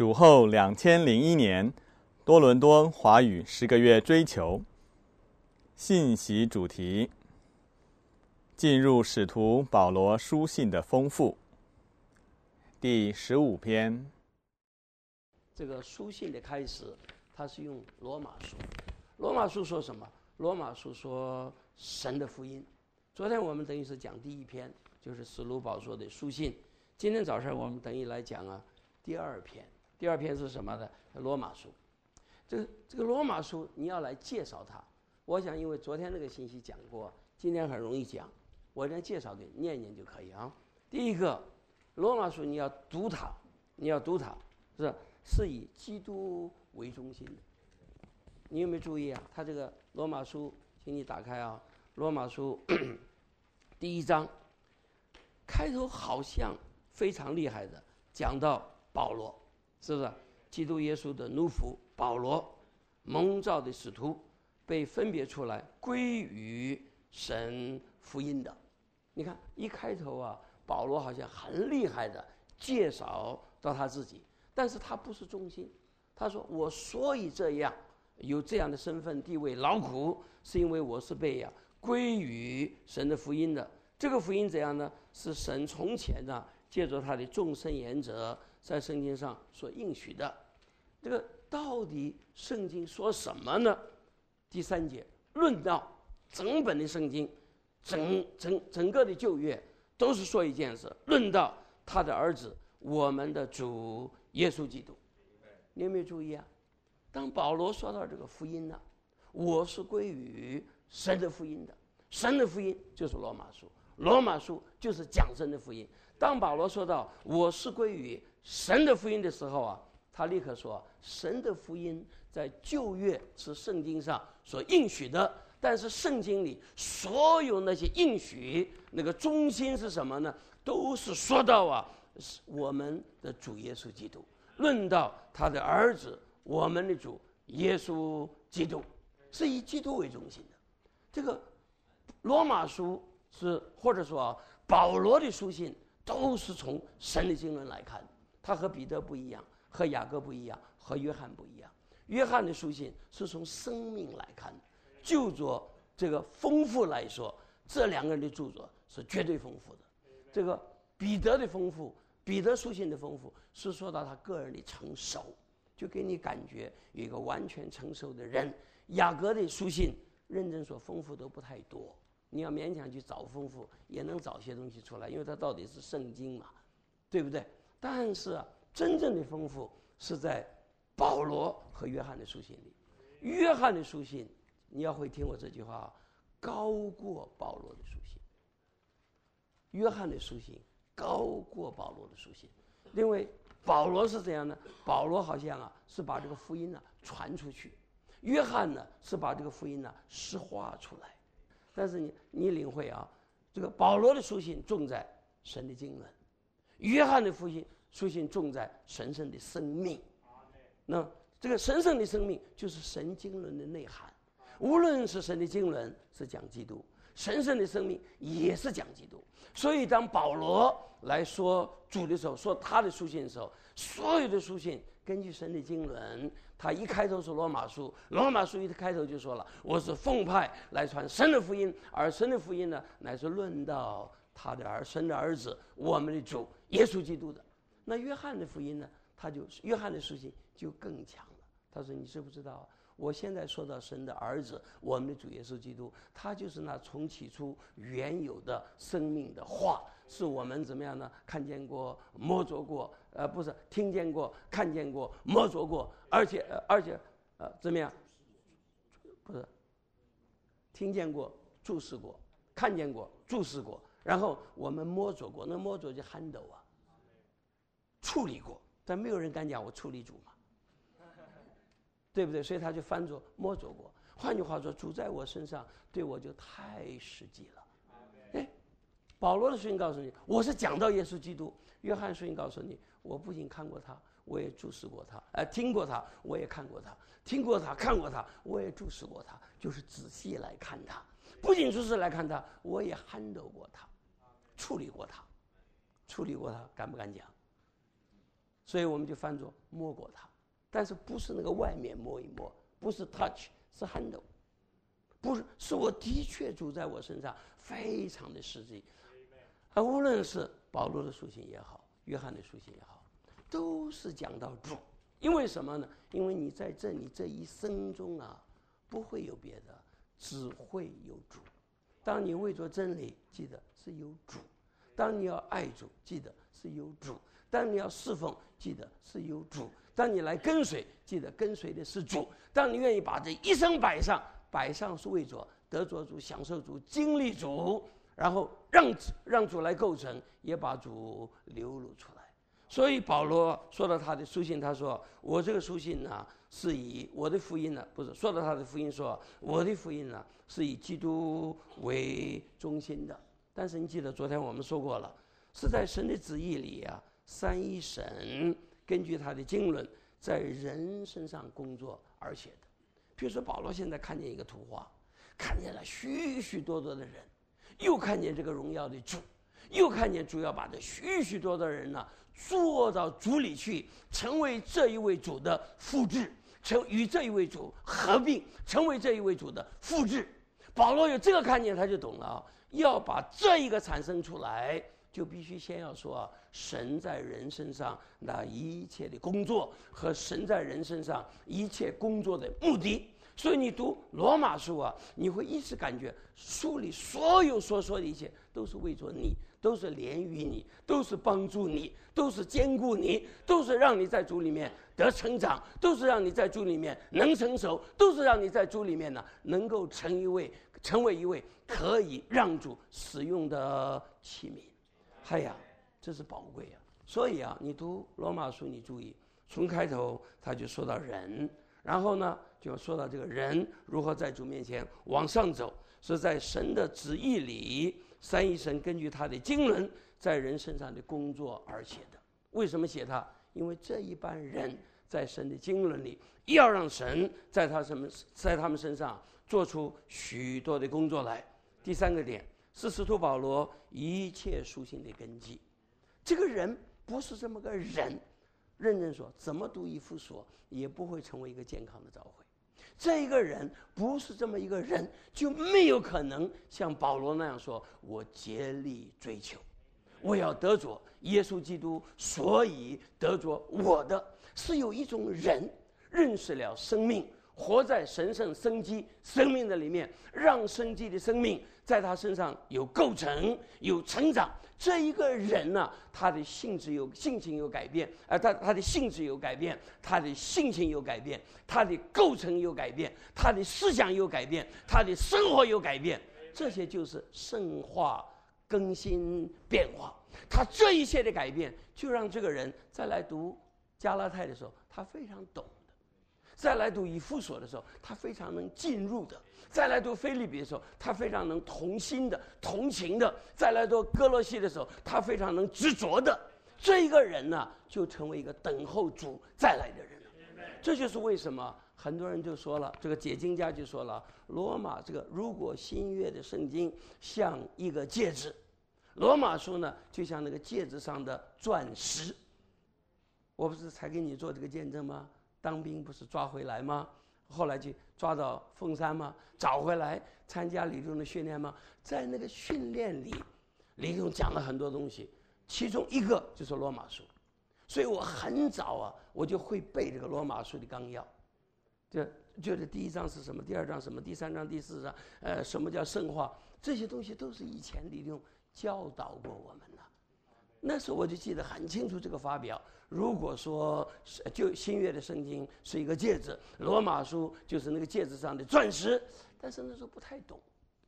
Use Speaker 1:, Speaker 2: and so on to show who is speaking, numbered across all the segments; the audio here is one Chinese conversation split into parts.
Speaker 1: 主后2001年，多伦多华语10个月追求信息主题：进入使徒保罗书信的丰富。第15篇。
Speaker 2: 这个书信的开始，他是用罗马书。罗马书说什么？罗马书说神的福音。昨天我们等于是讲第一篇，就是使徒保罗的书信。今天早上我们等于来讲第二篇。第二篇是什么呢？罗马书。这个罗马书你要来介绍它，我想因为昨天那个信息讲过，今天很容易讲，我来介绍给念念就可以啊。第一个，罗马书你要读它，是以基督为中心的。你有没有注意啊？他这个罗马书，请你打开啊，罗马书第1章开头好像非常厉害的讲到保罗，是不是？基督耶稣的奴仆保罗，蒙召的使徒，被分别出来归于神福音的。你看一开头啊，保罗好像很厉害的介绍到他自己，但是他不是中心。他说我所以这样有这样的身份地位劳苦，是因为我是被归于神的福音的。这个福音怎样呢？是神从前借着他的众圣言者在圣经上所应许的。这个到底圣经说什么呢？第3节论到整本的圣经，整个的旧约都是说一件事，论到他的儿子我们的主耶稣基督。你有没有注意啊？当保罗说到这个福音呢，我是归于神的福音的。神的福音就是罗马书，罗马书就是讲神的福音。当保罗说到我是归于神的福音的时候啊，他立刻说神的福音在旧约是圣经上所应许的，但是圣经里所有那些应许那个中心是什么呢？都是说到我们的主耶稣基督，论到他的儿子我们的主耶稣基督，是以基督为中心的。这个罗马书是或者说保罗的书信都是从神的经纶来看，他和彼得不一样，和雅各不一样，和约翰不一样。约翰的书信是从生命来看，就着这个丰富来说，这2个人的著作是绝对丰富的。这个彼得的丰富，彼得书信的丰富是说到他个人的成熟，就给你感觉有一个完全成熟的人。雅各的书信认真说丰富都不太多，你要勉强去找丰富也能找些东西出来，因为它到底是圣经嘛，对不对？但是真正的丰富是在保罗和约翰的书信里。约翰的书信你要会听我这句话，高过保罗的书信。约翰的书信高过保罗的书信，因为保罗是这样的，保罗好像是把这个福音传出去，约翰呢是把这个福音实化出来。但是你领会这个保罗的书信重在神的经纶，约翰的书信重在神圣的生命。那这个神圣的生命就是神经纶的内涵，无论是神的经纶是讲基督，神圣的生命也是讲基督。所以当保罗来说主的时候，说他的书信的时候，所有的书信根据神的经纶，他一开头是罗马书，罗马书一开头就说了我是奉派来传神的福音，而神的福音呢乃是论到他的神的儿子我们的主耶稣基督的。那约翰的福音呢，约翰的书信就更强了。他说你知不知道我现在说到神的儿子我们的主耶稣基督，他就是那从起初原有的生命的话，是我们怎么样呢？看见过摸着过不是听见过看见过摸着过，而且怎么样？不是听见过注视过看见过注视过，然后我们摸着过，那摸着就handle处理过，但没有人敢讲我处理主嘛，对不对？所以他就翻作摸着过。换句话说，主在我身上对我就太实际了。保罗的书信告诉你我是讲到耶稣基督，约翰书信告诉你我不仅看过他，我也注视过他，听过他，我也看过他，听过他看过他，我也注视过他，就是仔细来看他，不仅注视来看他，我也handle过他，处理过他，敢不敢讲？ 所以我们就翻作摸过它，但是不是那个外面摸一摸，不是 touch， 是 handle， 不是，是我的确主在我身上，非常的实际。而无论是保罗的书信也好，约翰的书信也好，都是讲到主。因为什么呢？因为你在你这一生中啊，不会有别的，只会有主。当你为着真理，记得是有主；当你要爱主，记得是有主；当你要侍奉，记得是有主；当你来跟随，记得跟随的是主；当你愿意把这一生摆上是为着得着主、享受主、经历主，然后让主来构成，也把主流露出来。所以保罗说到他的书信，他说：“我这个书信呢，是以我的福音呢，不是说到他的福音说，我的福音呢是以基督为中心的。但是你记得昨天我们说过了，是在神的旨意里啊，三一神根据他的经纶，在人身上工作而写的。比如说保罗现在看见一个图画，看见了许许多多的人，又看见这个荣耀的主。”又看见主要把这许许多多的人呢做到主里去，成为这一位主的复制，与这一位主合并，成为这一位主的复制。保罗有这个看见，他就懂了啊，要把这一个产生出来，就必须先要说神在人身上那一切的工作和神在人身上一切工作的目的。所以你读罗马书啊，你会一直感觉书里所有所说的一切都是为着你，都是连于你，都是帮助你，都是兼顾你，都是让你在主里面得成长，都是让你在主里面能成熟，都是让你在主里面呢能够成为一位可以让主使用的器皿。哎呀，这是宝贵啊！所以啊，你读罗马书，你注意从开头他就说到人。然后呢，就说到这个人如何在主面前往上走，是在神的旨意里，三一神根据他的经纶在人身上的工作而写的。为什么写他？因为这一般人在神的经纶里，要让神在他们身上做出许多的工作来。第三个点是使徒保罗一切书信的根基。这个人不是这么个人。认真说，怎么读以弗所也不会成为一个健康的教会。这一个人不是这么一个人，就没有可能像保罗那样说：“我竭力追求，我要得着耶稣基督，所以得着我的。”是有一种人认识了生命，活在神圣生机生命的里面，让生机的生命在他身上有构成、有成长。这一个人呢，他的性情有改变，他的性质有改变，他的性情有改变，他的构成有改变，他的思想有改变，他的生活有改变。这些就是圣化、更新、变化。他这一切的改变，就让这个人再来读加拉太的时候，他非常懂。再来读以弗所的时候，他非常能进入的；再来读腓立比的时候，他非常能同心的、同情的；再来读哥罗西的时候，他非常能执着的。这一个人呢，就成为一个等候主再来的人了。这就是为什么很多人就说了，这个解经家就说了，罗马这个如果新约的圣经像一个戒指，罗马书呢就像那个戒指上的钻石。我不是才给你做这个见证吗？当兵不是抓回来吗？后来就抓到凤山吗？找回来参加李宗的训练吗？在那个训练里，李宗讲了很多东西，其中一个就是罗马书。所以我很早啊，我就会背这个罗马书的纲要。就是第一章是什么，第二章什么，第三章、第四章，什么叫圣化，这些东西都是以前李宗教导过我们的。那时候我就记得很清楚这个发表。如果说就新约的圣经是一个戒指，罗马书就是那个戒指上的钻石，但是那时候不太懂，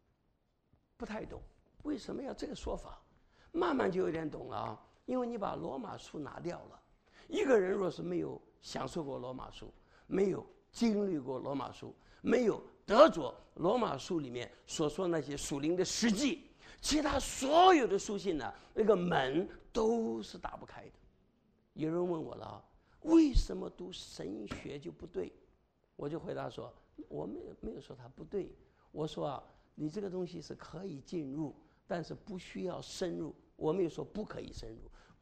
Speaker 2: 为什么要这个说法？慢慢就有点懂了啊，因为你把罗马书拿掉了，一个人若是没有享受过罗马书，没有经历过罗马书，没有得着罗马书里面所说那些属灵的实际，其他所有的书信呢，那个门都是打不开的。有人问我了啊，为什么读神学就不对？我就回答说，我没有说它不对，我说啊，你这个东西是可以进入，但是不需要深入。我没有说不可以深入，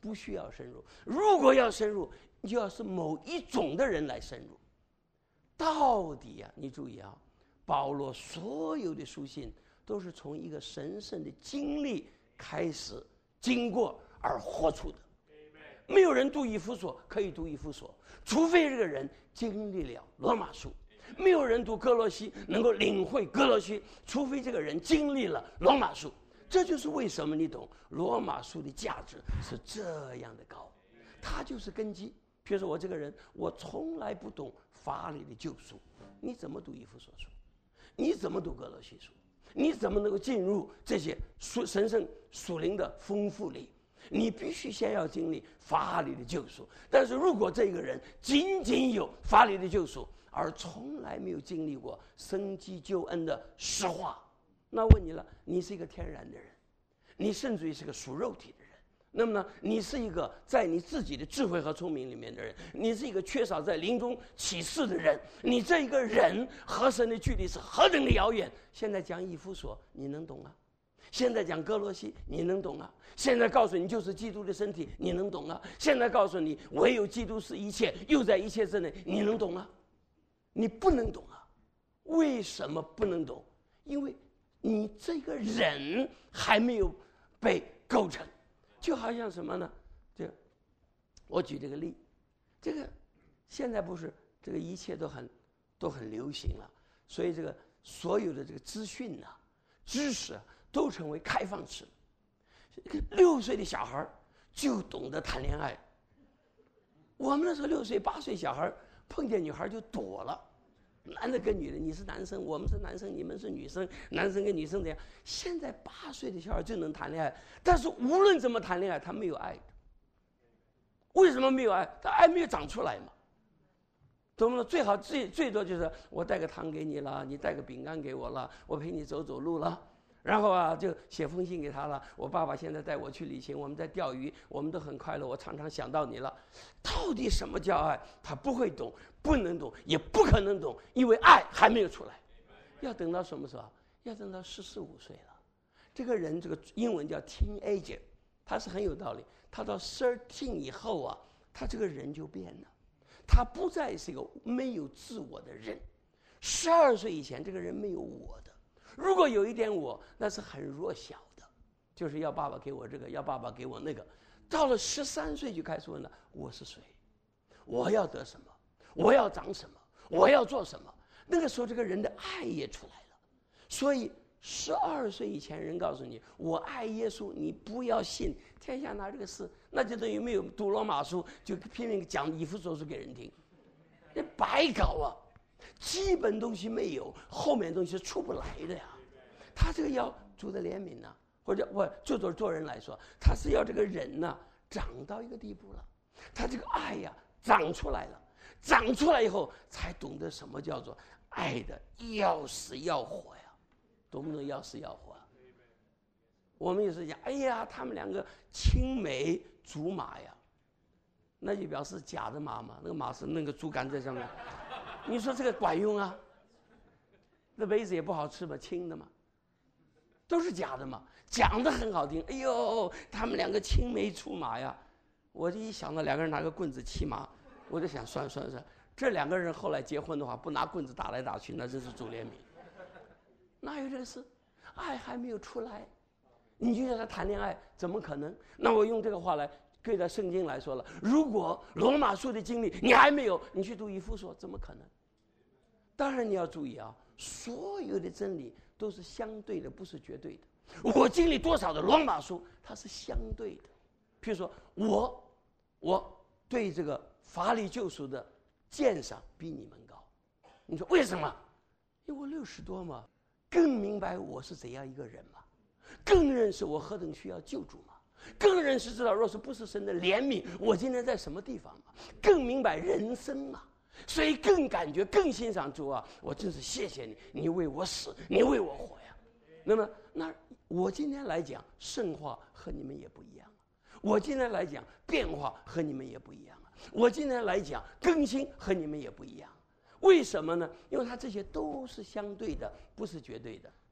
Speaker 2: 不需要深入。如果要深入，你就要是某一种的人来深入。到底啊，你注意啊，保罗所有的书信都是从一个神圣的经历开始经过而活出的。没有人读以弗所可以读以弗所，除非这个人经历了罗马书；没有人读哥罗西能够领会哥罗西，除非这个人经历了罗马书。这就是为什么你懂罗马书的价值是这样的高，它就是根基。比如说我这个人，我从来不懂法理的救赎，你怎么读以弗所书？你怎么读哥罗西书？你怎么能够进入这些神圣属灵的丰富里？你必须先要经历法理的救赎。但是如果这个人仅仅有法理的救赎，而从来没有经历过生机救恩的实化，那问你了，你是一个天然的人，你甚至于是个属肉体的人。那么呢，你是一个在你自己的智慧和聪明里面的人，你是一个缺少在灵中启示的人，你这一个人和神的距离是何等的遥远。现在讲以弗所，你能懂啊？现在讲哥罗西，你能懂啊？现在告诉你就是基督的身体，你能懂啊？现在告诉你唯有基督是一切，又在一切之内，你能懂啊？你不能懂啊？为什么不能懂？因为你这个人还没有被构成。就好像什么呢？我举这个例，这个现在不是这个一切都很流行了，所以这个所有的这个资讯呐、知识都成为开放式。6岁的小孩就懂得谈恋爱。我们那时候6岁8岁小孩碰见女孩就躲了，男的跟女的，你是男生，我们是男生，你们是女生，男生跟女生这样。现在8岁的小孩就能谈恋爱，但是无论怎么谈恋爱，他没有爱。为什么没有爱？他爱没有长出来嘛。懂了？最好最多就是我带个糖给你了，你带个饼干给我了，我陪你走走路了。然后啊，就写封信给他了。我爸爸现在带我去旅行，我们在钓鱼，我们都很快乐。我常常想到你了。到底什么叫爱？他不会懂，不能懂，也不可能懂，因为爱还没有出来。要等到什么时候？要等到14、15岁了。这个人，这个英文叫 teenager， 他是很有道理。他到13以后啊，他这个人就变了，他不再是一个没有自我的人。12岁以前，这个人没有我的。如果有一点我，那是很弱小的，就是要爸爸给我这个，要爸爸给我那个。到了13岁就开始问了：我是谁？我要得什么？我要长什么？我要做什么？那个时候，这个人的爱也出来了。所以12岁以前，人告诉你我爱耶稣，你不要信，天下哪这个事？那就等于没有读罗马书，就拼命讲以弗所书给人听，那白搞啊！基本东西没有，后面东西是出不来的呀。他这个要主的怜悯呢、或者我就做人来说，他是要这个人呢、长到一个地步了，他这个爱呀长出来了，长出来以后才懂得什么叫做爱的要死要活呀，懂不懂要死要活啊？我们有时讲，哎呀，他们两个青梅竹马呀，那就表示假的马嘛，那个马是那个竹竿在上面。你说这个管用啊？那梅子也不好吃嘛，青的嘛，都是假的嘛，讲的很好听。哎呦，他们两个青梅竹马呀！我就一想到两个人拿个棍子骑马，我就想算，这两个人后来结婚的话，不拿棍子打来打去，那真是主怜悯。哪有这事？爱还没有出来，你就让他谈恋爱，怎么可能？那我用这个话来对着圣经来说了，如果罗马书的经历你还没有，你去读以弗所，怎么可能？当然你要注意啊，所有的真理都是相对的，不是绝对的。我经历多少的罗马书，它是相对的。譬如说我对这个法理救赎的鉴赏比你们高，你说为什么？因为我60多嘛，更明白我是怎样一个人嘛，更认识我何等需要救助嘛，更认识知道若是不是神的怜悯，我今天在什么地方嘛，更明白人生嘛，所以更感觉更欣赏主啊，我真是谢谢你，你为我死，你为我活呀。那么那我今天来讲圣化和你们也不一样，我今天来讲变化和你们也不一样，我今天来讲更新和你们也不一样。为什么呢？因为它这些都是相对的，不是绝对的。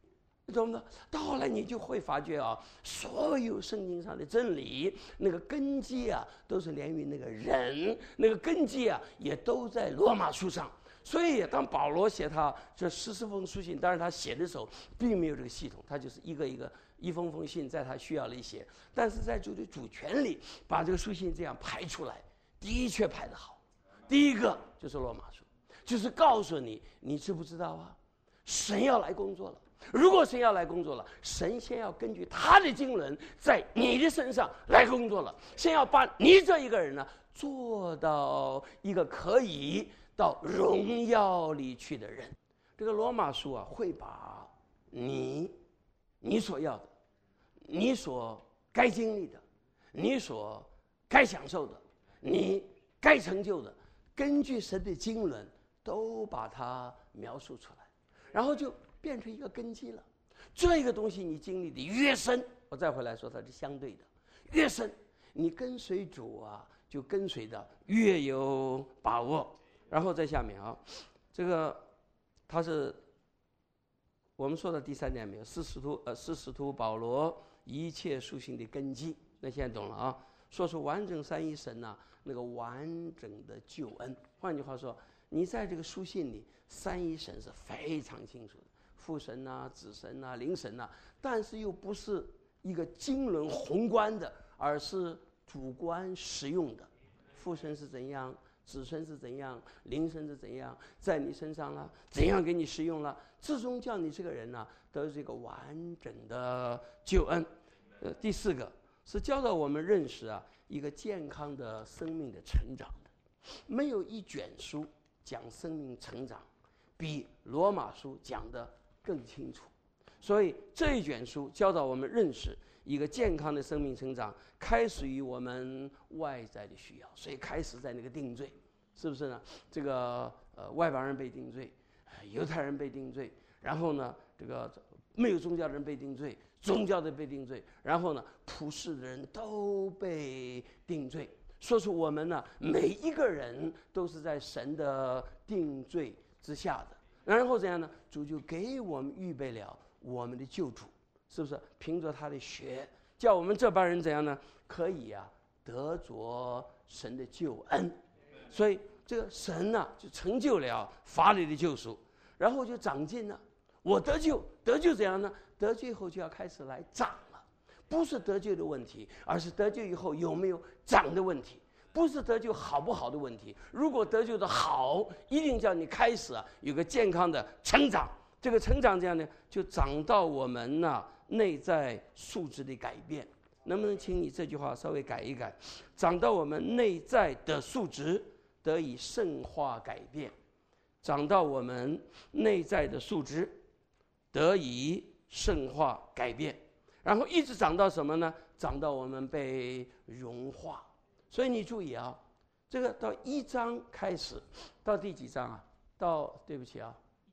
Speaker 2: 懂吗？到后来你就会发觉啊，所有圣经上的真理，那个根基啊，都是连于那个人，那个根基啊，也都在罗马书上。所以当保罗写他这14封书信，当然他写的时候并没有这个系统，他就是一封封信在他需要里写，但是在主的主权里把这个书信这样排出来，的确排得好。第一个就是罗马书，就是告诉你，你知不知道啊？神要来工作了。如果神要来工作了，神先要根据他的经纶在你的身上来工作了，先要把你这一个人呢做到一个可以到荣耀里去的人。这个罗马书啊，会把你所要的，你所该经历的，你所该享受的，你该成就的，根据神的经纶都把它描述出来，然后就变成一个根基了。这个东西你经历的越深，我再回来说它是相对的，越深你跟随主啊，就跟随的越有把握。然后在下面啊，这个它是我们说的第3点没有，是使徒保罗一切书信的根基。那现在懂了啊？说出完整三一神呐，那个完整的救恩。换句话说，你在这个书信里，三一神是非常清楚的，父神呐、子神呐、灵神呐，但是又不是一个经纶宏观的，而是主观实用的。父神是怎样，子神是怎样，灵神是怎样，在你身上了，怎样给你实用了，最终叫你这个人呢，得这个完整的救恩。第4个是教导我们认识啊一个健康的生命的成长的。没有一卷书讲生命成长比罗马书讲得更清楚，所以这一卷书教导我们认识一个健康的生命成长，开始于我们外在的需要，所以开始在那个定罪，是不是呢？这个外邦人被定罪，犹太人被定罪，然后呢，这个没有宗教的人被定罪，宗教的被定罪，然后呢，普世的人都被定罪。说出我们呢，每一个人都是在神的定罪之下的。然后怎样呢？主就给我们预备了我们的救主，是不是？凭着他的血，叫我们这帮人怎样呢？可以啊，得着神的救恩。所以这个神呢，就成就了法理的救赎，然后就长进了。我得救怎样呢？得救以后就要开始来长了，不是得救的问题，而是得救以后有没有长的问题。不是得救好不好的问题，如果得救的好，一定叫你开始啊有个健康的成长。这个成长这样呢，就长到我们呢内在素质的改变。能不能请你这句话稍微改一改？长到我们内在的素质得以圣化改变，长到我们内在的素质得以圣化改变，然后一直长到什么呢？长到我们被融化。所以你注意啊，这个到1章开始，到第几章啊？对不起啊，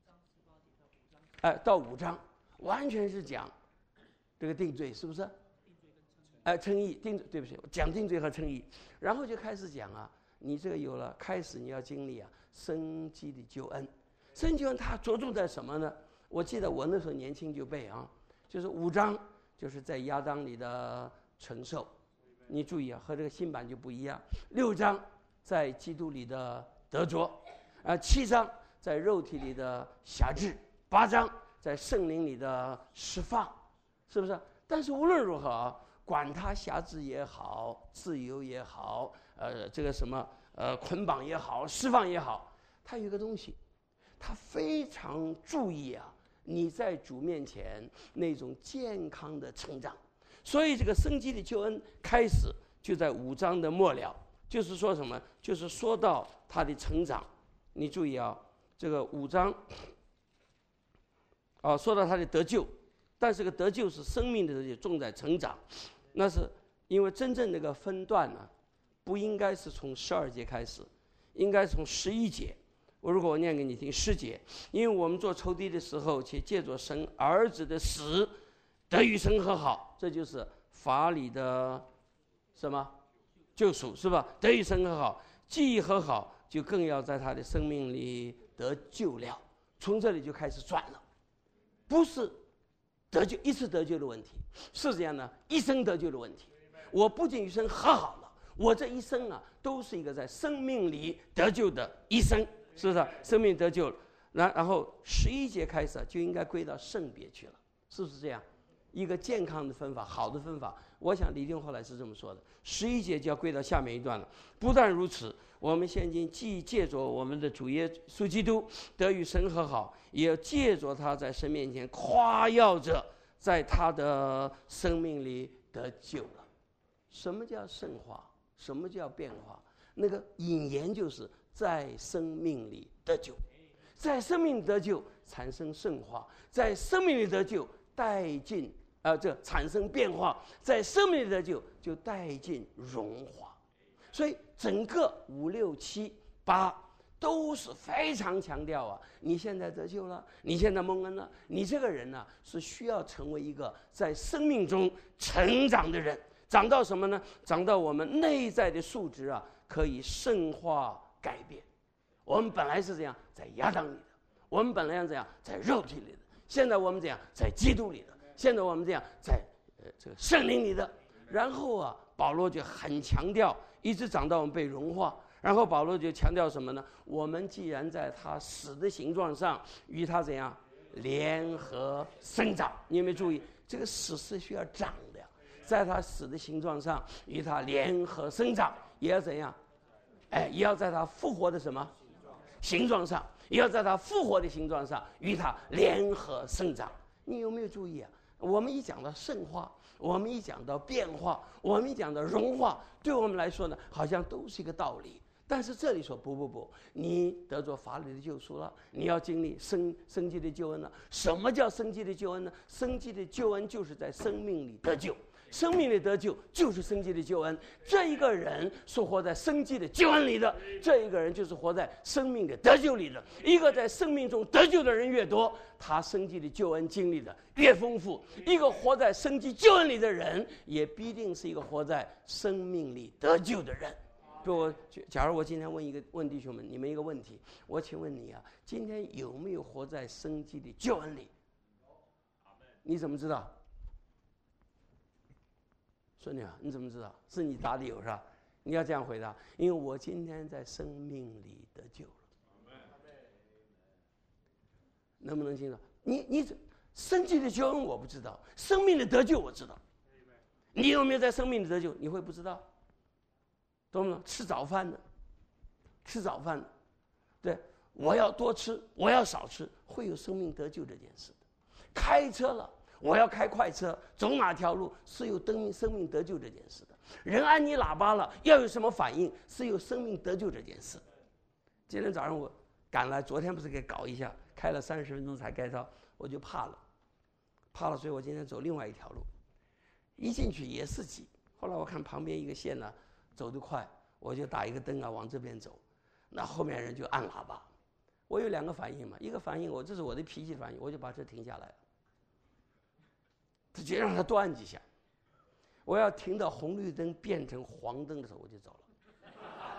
Speaker 2: 到5章，完全是讲这个定罪，是不是？称义，对不起，讲定罪和称义，然后就开始讲啊，你这个有了，开始你要经历啊，生机的救恩。生机救恩它着重在什么呢？我记得我那时候年轻就背啊，就是5章，就是在亚当里的承受。你注意啊，和这个新版就不一样。6章在基督里的得着，7章在肉体里的辖制，8章在圣灵里的释放，是不是？但是无论如何啊，管他辖制也好，自由也好，这个什么捆绑也好，释放也好，他有一个东西，他非常注意啊，你在主面前那种健康的成长。所以这个生机的救恩开始就在5章的末了，就是说什么？就是说到他的成长。你注意啊，这个5章说到他的得救，但是这个得救是生命的得救，重在成长。那是因为真正那个分段呢，不应该是从12节开始，应该从11节。如果我念给你听10节，因为我们做仇敌的时候，且借着神儿子的死得与神和好，这就是法理的什么救赎，是吧？得与神和好，既已和好，就更要在他的生命里得救了。从这里就开始转了，不是得救一次得救的问题，是这样的，一生得救的问题。我不仅一生和好了，我这一生啊，都是一个在生命里得救的一生，是不是？生命得救了，然后11节开始就应该归到圣别去了，是不是这样？一个健康的分法，好的分法。我想李定后来是这么说的，11节就要归到下面一段了。不但如此，我们现今既借着我们的主耶稣基督得与神和好，也借着他在神面前夸耀着在他的生命里得救了。什么叫圣化？什么叫变化？那个引言就是在生命里得救，在生命里得救产生圣化，在生命里得救带进这产生变化，在生命里得救就带进荣华。所以整个5、6、7、8都是非常强调啊，你现在得救了，你现在蒙恩了，你这个人呢是需要成为一个在生命中成长的人。长到什么呢？长到我们内在的素质啊，可以圣化改变。我们本来是这样，在亚当里的；我们本来是这样，在肉体里的；现在我们这样，在基督里的；现在我们这样，在这个圣灵里的。然后啊，保罗就很强调，一直长到我们被融化。然后保罗就强调什么呢？我们既然在他死的形状上与他怎样联合生长？你有没有注意，这个死是需要长的呀？在他死的形状上与他联合生长，也要怎样？也要在他复活的什么形状上，也要在他复活的形状上与他联合生长。你有没有注意啊？我们一讲到圣化，我们一讲到变化，我们一讲到融化，对我们来说呢，好像都是一个道理。但是这里说不，你得着法律的救赎了，你要经历生机的救恩了。什么叫生机的救恩呢？生机的救恩就是在生命里得救。生命的得救就是生机的救恩，这一个人是活在生机的救恩里的，这一个人就是活在生命的得救里的。一个在生命中得救的人越多，他生机的救恩经历的越丰富。一个活在生机救恩里的人，也必定是一个活在生命里得救的人。假如我今天问弟兄们你们一个问题，我请问你啊，今天有没有活在生机的救恩里？你怎么知道？孙女啊，你怎么知道？是你答的有是吧？你要这样回答，因为我今天在生命里得救了。能不能听到？你生机的救恩我不知道，生命的得救我知道。你有没有在生命里得救？你会不知道？懂不懂？吃早饭的，对，我要多吃，我要少吃，会有生命得救这件事的。开车了，我要开快车，走哪条路是有生命得救这件事的。人按你喇叭了，要有什么反应是有生命得救这件事。今天早上我赶来，昨天不是给搞一下，开了30分钟才开到，我就怕了，所以我今天走另外一条路，一进去也是挤。后来我看旁边一个线呢走得快，我就打一个灯啊往这边走，那后面人就按喇叭。我有2个反应嘛，一个反应这是我的脾气反应，我就把车停下来了。直接让他多按几下，我要停到红绿灯变成黄灯的时候我就走了，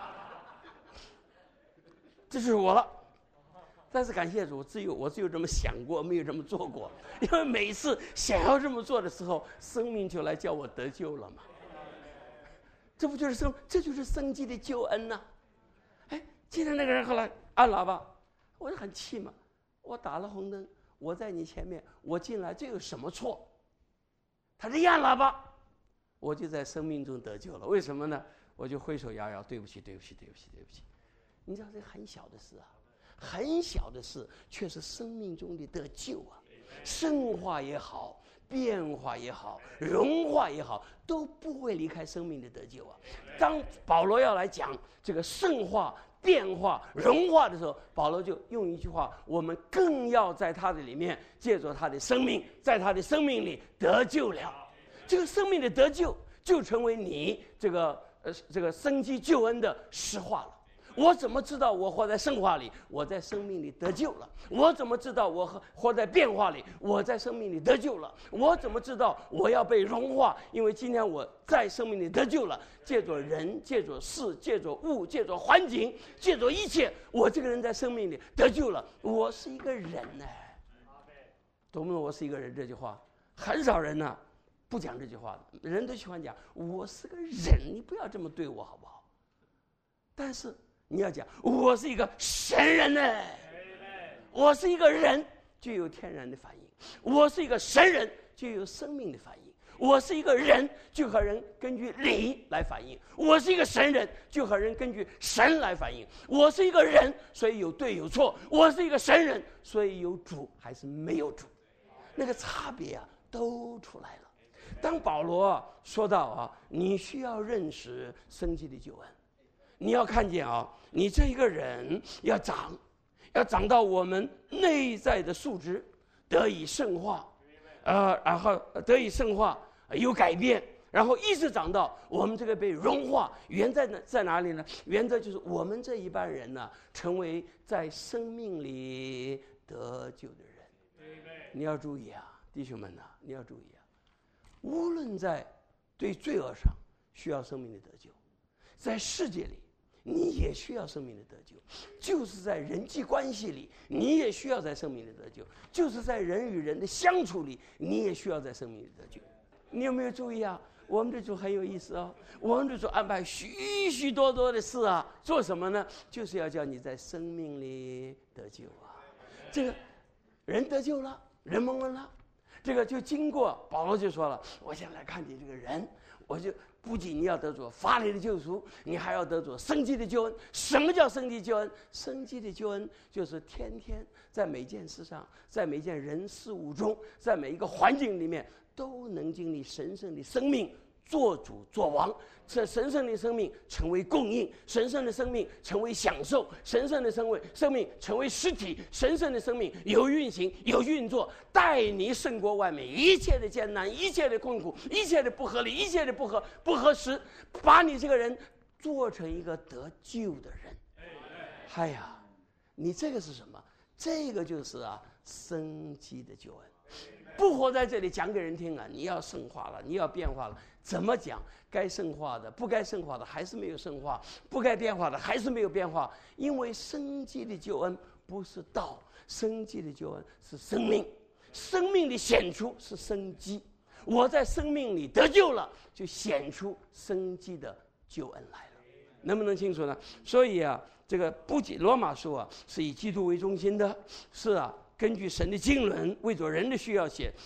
Speaker 2: 这就是我了。但是感谢主，我只有这么想过，没有这么做过。因为每次想要这么做的时候，生命就来叫我得救了嘛。这就是生机的救恩呐。今天那个人后来按喇叭，我就很气嘛。我打了红灯，我在你前面，我进来，这有什么错？他这一按喇叭，我就在生命中得救了。为什么呢？我就挥手摇摇，对不起。你知道这很小的事啊，很小的事，却是生命中的得救啊。圣化也好，变化也好，融化也好，都不会离开生命的得救啊。当保罗要来讲这个圣化、变化、融化的时候，保罗就用一句话：我们更要在他的里面，借着他的生命，在他的生命里得救了。这个生命的得救，就成为你这个生机救恩的实化了。我怎么知道我活在圣化里，我在生命里得救了？我怎么知道我活在变化里，我在生命里得救了？我怎么知道我要被融化？因为今天我在生命里得救了，借着人，借着事，借着物，借着环境，借着一切，我这个人在生命里得救了。我是一个人呢，懂不懂？我是一个人这句话， 很少人呢不讲这句话的，人都喜欢讲我是个人，你不要这么对我好不好？但是你要讲我是一个神人呢，我是一个人就有天然的反应，我是一个神人就有生命的反应，我是一个人就和人根据理来反应，我是一个神人就和人根据神来反应，我是一个人所以有对有错，我是一个神人所以有主还是没有主，那个差别啊都出来了。当保罗说到啊，你需要认识生机的救恩，你要看见啊，你这一个人要长到我们内在的素质得以圣化，然后得以圣化有改变，然后一直长到我们这个被融化。原则在哪里呢？原则就是我们这一般人呢，成为在生命里得救的人。你要注意啊，弟兄们呐，你要注意啊，无论在对罪恶上需要生命的得救，在世界里你也需要生命的得救，就是在人际关系里你也需要在生命的得救，就是在人与人的相处里你也需要在生命的得救。你有没有注意啊？我们的主很有意思哦，我们的主安排许许多多的事啊，做什么呢？就是要叫你在生命里得救啊。这个人得救了，人蒙恩了，这个就经过保罗就说了，我现在看你这个人，我就不仅你要得着法理的救赎，你还要得着生机的救恩。什么叫生机救恩？生机的救恩就是天天在每件事上，在每件人事物中，在每一个环境里面都能经历神圣的生命做主做王，这神圣的生命成为供应，神圣的生命成为享受，神圣的生命成为实体，神圣的生命有运行有运作，带你胜过外面一切的艰难，一切的困苦，一切的不合理，一切的不合时，把你这个人做成一个得救的人。哎呀，你这个是什么？这个就是啊，生机的救恩。不活在这里讲给人听啊！你要圣化了，你要变化了，怎么讲？该圣化的，不该圣化的还是没有圣化，不该变化的还是没有变化。因为生机的救恩不是道，生机的救恩是生命，生命的显出是生机。我在生命里得救了，就显出生机的救恩来了。能不能清楚呢？所以啊，这个不仅罗马书啊是以基督为中心的，是啊。根据神的经纶，为着人的需要写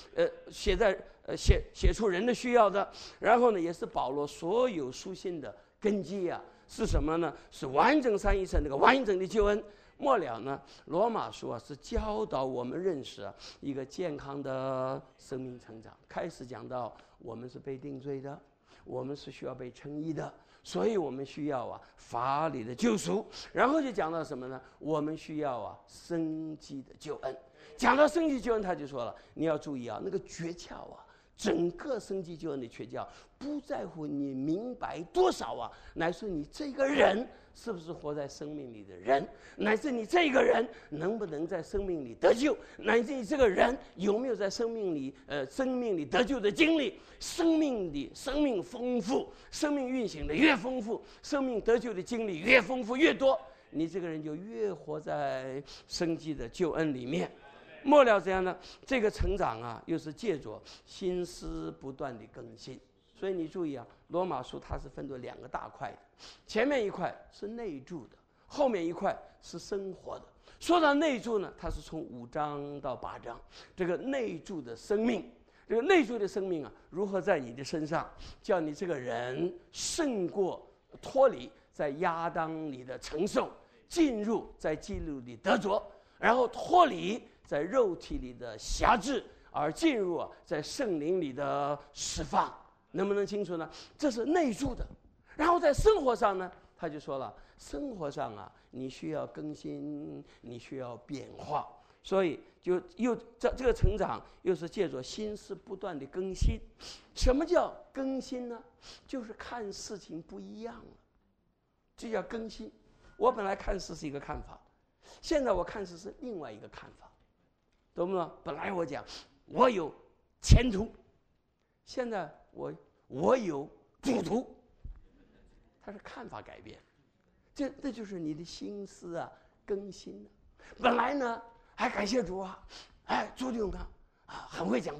Speaker 2: 出人的需要的。然后呢，也是保罗所有书信的根基啊，是什么呢？是完整三一神这个完整的救恩。末了呢，罗马书啊是教导我们认识啊一个健康的生命成长。开始讲到我们是被定罪的，我们是需要被称义的。所以我们需要啊法理的救赎，然后就讲到什么呢？我们需要啊生机的救恩。讲到生机救恩，他就说了，你要注意啊，那个诀窍啊，整个生机救恩的诀窍，不在乎你明白多少啊，乃是你这个人是不是活在生命里的人，乃至你这个人能不能在生命里得救，乃至你这个人有没有在生命里得救的经历。生命丰富，生命运行的越丰富，生命得救的经历越丰富越多，你这个人就越活在生机的救恩里面。末了怎样呢？这个成长啊，又是借着心思不断的更新。所以你注意啊，罗马书它是分作两个大块的，前面一块是内住的，后面一块是生活的。说到内住呢，它是从5章到8章，这个内住的生命，这个内住的生命啊，如何在你的身上，叫你这个人胜过脱离在亚当里的承受，进入在基督里得着，然后脱离在肉体里的辖制，而进入啊在圣灵里的释放。能不能清楚呢？这是内住的。然后在生活上呢，他就说了，生活上啊，你需要更新，你需要变化。所以就又这个成长又是借着心思不断的更新。什么叫更新呢？就是看事情不一样了，这叫更新。我本来看事是一个看法，现在我看事是另外一个看法，懂不懂？本来我讲我有前途，现在我有主途，它是看法改变。这就是你的心思啊更新了。本来呢还感谢主啊，哎，朱弟兄啊很会讲道，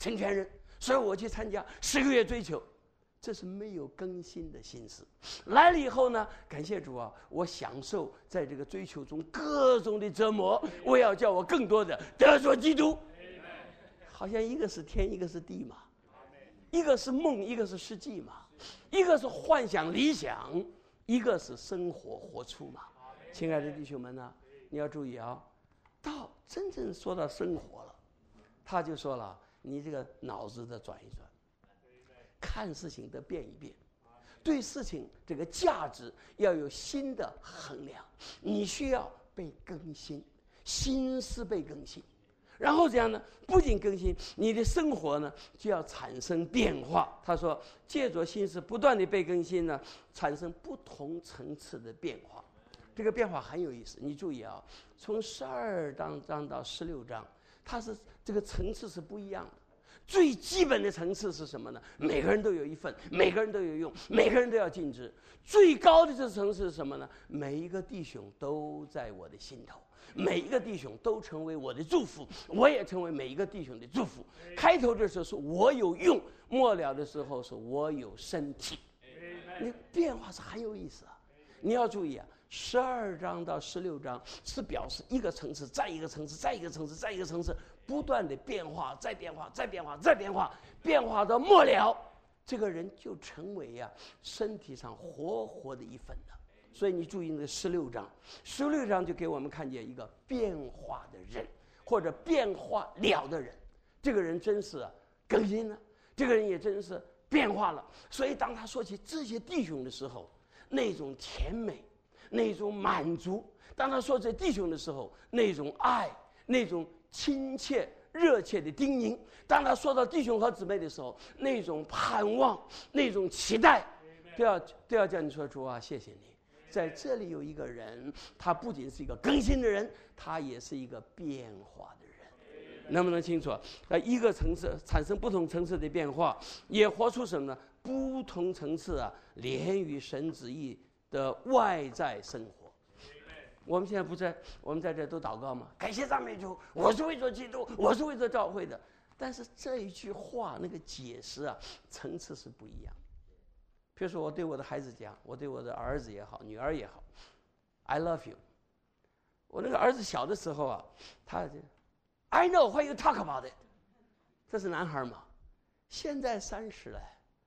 Speaker 2: 成全人，所以我去参加10个月追求。这是没有更新的心思。来了以后呢，感谢主啊，我享受在这个追求中各种的折磨，我要叫我更多的得着基督。好像一个是天，一个是地嘛，一个是梦，一个是实际嘛，一个是幻想理想，一个是生活活出嘛。亲爱的弟兄们呢，你要注意啊，到真正说到生活了，他就说了，你这个脑子得转一转，看事情得变一变，对事情这个价值要有新的衡量，你需要被更新，心思被更新，然后这样呢，不仅更新，你的生活呢就要产生变化。他说，借着心思不断的被更新呢，产生不同层次的变化。这个变化很有意思，你注意啊，从12章到16章，它是这个层次是不一样的。最基本的层次是什么呢？每个人都有一份，每个人都有用，每个人都要尽职。最高的这层次是什么呢？每一个弟兄都在我的心头，每一个弟兄都成为我的祝福，我也成为每一个弟兄的祝福。开头的时候是我有用，末了的时候是我有身体。你变化是很有意思啊！你要注意啊，12章到16章是表示一个层次，再一个层次，再一个层次，再一个层次，不断的变化，再变化，再变化，再变化，变化到末了，这个人就成为身体上活活的一份了。所以你注意那16章就给我们看见一个变化的人，或者变化了的人。这个人真是更新了，这个人也真是变化了。所以当他说起这些弟兄的时候，那种甜美，那种满足；当他说这弟兄的时候，那种爱，那种亲切热切的叮咛；当他说到弟兄和姊妹的时候，那种盼望，那种期待，都要叫你说，主啊，谢谢你，在这里有一个人，他不仅是一个更新的人，他也是一个变化的人。能不能清楚？一个层次产生不同层次的变化，也活出什么呢？不同层次连于神旨意的外在生活。我们现在我们在这都祷告吗？感谢赞美主，我是为着基督，我是为着教会的。但是这一句话那个解释层次是不一样。比如说我对我的孩子讲，我对我的儿子也好，女儿也好 ，I love you。我那个儿子小的时候他就 I know why you talk about it。这是男孩嘛？现在30了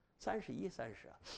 Speaker 2: ，31、30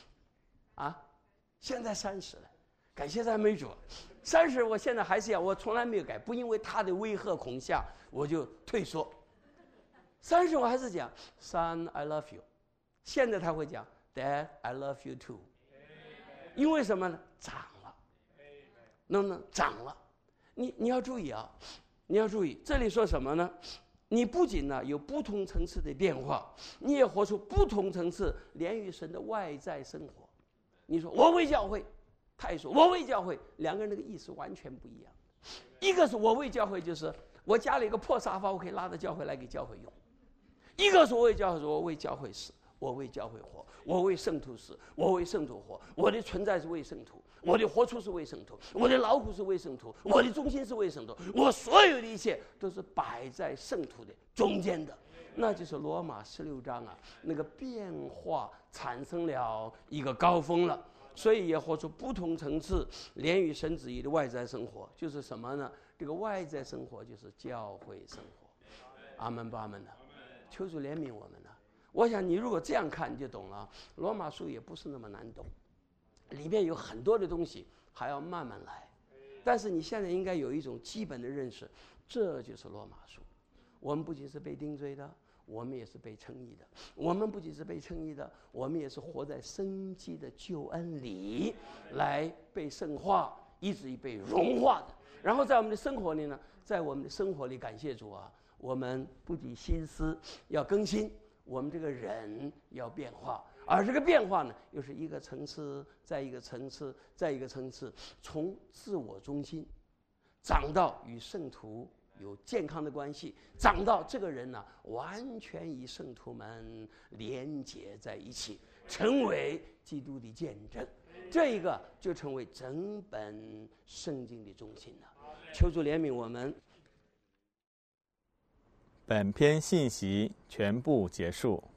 Speaker 2: 现在30了，感谢赞美主。30，我现在还是我从来没有改，不因为他的威吓恐吓我就退缩。30我还是讲 Son I love you， 现在他会讲 Dad I love you too。因为什么呢？长了，能长了。你要注意你要注意，这里说什么呢？你不仅有不同层次的变化，你也活出不同层次连于神的外在生活。你说我为教会，他也说我为教会，两个人那个意思完全不一样。一个是我为教会，就是我家里一个破沙发，我可以拉到教会来给教会用；一个是我为教会，说我为教会死，我为教会活，我为圣徒死，我为圣徒活，我的存在是为圣徒，我的活出是为圣徒，我的劳苦是为圣徒，我的中心是为圣徒，我所有的一切都是摆在圣徒的中间的。那就是罗马16章那个变化产生了一个高峰了。所以也活出不同层次连于神旨意的外在生活，就是什么呢？这个外在生活就是教会生活。阿门不阿门呢？求主怜悯我们呢。我想你如果这样看你就懂了，罗马书也不是那么难懂，里面有很多的东西还要慢慢来。但是你现在应该有一种基本的认识，这就是罗马书。我们不仅是被定罪的，我们也是被称义的。我们不仅是被称义的，我们也是活在生机的救恩里，来被圣化，以至于被融化的。然后在我们的生活里呢，在我们的生活里，感谢主我们不仅心思要更新，我们这个人要变化。而这个变化呢，又是一个层次，再一个层次，再一个层次，从自我中心长到与圣徒有健康的关系，长到这个人完全与圣徒们连结在一起，成为基督的见证。这一个就成为整本圣经的中心了。求主怜悯我们。
Speaker 1: 本篇信息全部结束。